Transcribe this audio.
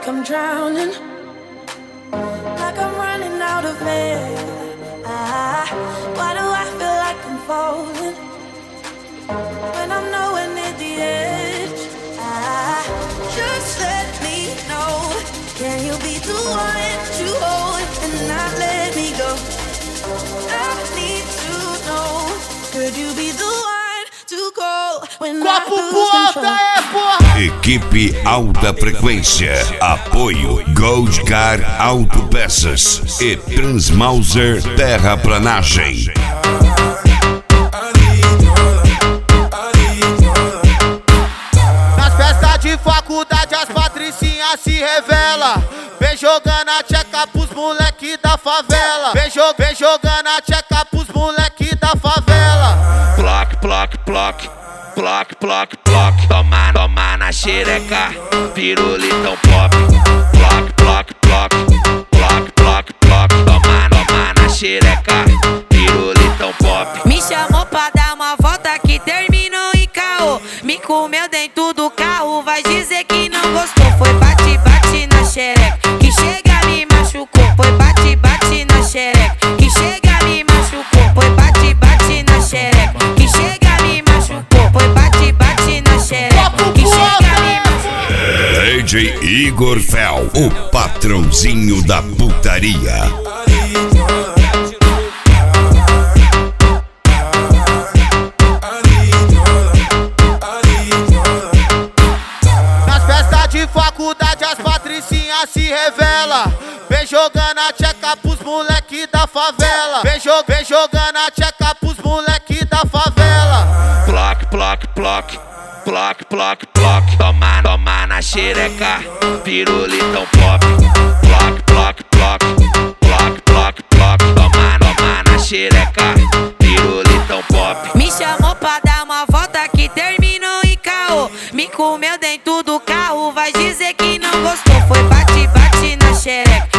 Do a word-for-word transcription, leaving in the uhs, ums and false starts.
like I'm drowning, like I'm running out of air. Ah, why do I feel like I'm falling when I'm nowhere near the edge? Ah, just let me know. Can you be the one to hold and not let me go? I need to know. Could you be the one to go when I lose control? Equipe Alta Frequência. Apoio Goldcar Autopeças e Transmauser Terraplanagem. Nas festas de faculdade as patricinhas se revela. Vem jogando a tcheca pros moleque da favela. Vem, jo vem jogando a tcheca pros moleque da favela. Ploc, ploc, ploc, ploc, ploc, ploc. Toma, toma na xereca, pirulitão pop. Ploc, ploc, ploc, ploc, ploc, ploc. Toma, toma na xereca, pirulitão pop. Me chamou pra dar uma volta que terminou em caô. Me comeu dentro do carro, vai dizer que não gostou. Foi bate, bate na xereca, que chega me machucou. Foi bate, bate na xereca, que chega me machucou. Foi bate, bate na xereca, que chega me machucou. Foi bate, bate na xereca, que chega me machucou. D J Igor Fel, o patrãozinho da putaria. Faculdade as patricinhas se revela. Vem jogando a tcheca pros moleque da favela. Vem, jo vem jogando a tcheca pros moleque da favela. Ploc, ploc, ploc, ploc, ploc, ploc. Toma, toma na xereca, pirulitão pop. Ploc, ploc, ploc, ploc, ploc, ploc. Toma, toma na xereca, pirulitão pop. Me chamou pra dar uma volta que terminou em caô. Me comeu dentro do carro, vai dizer que não gostou. Foi bate, bate na xereca,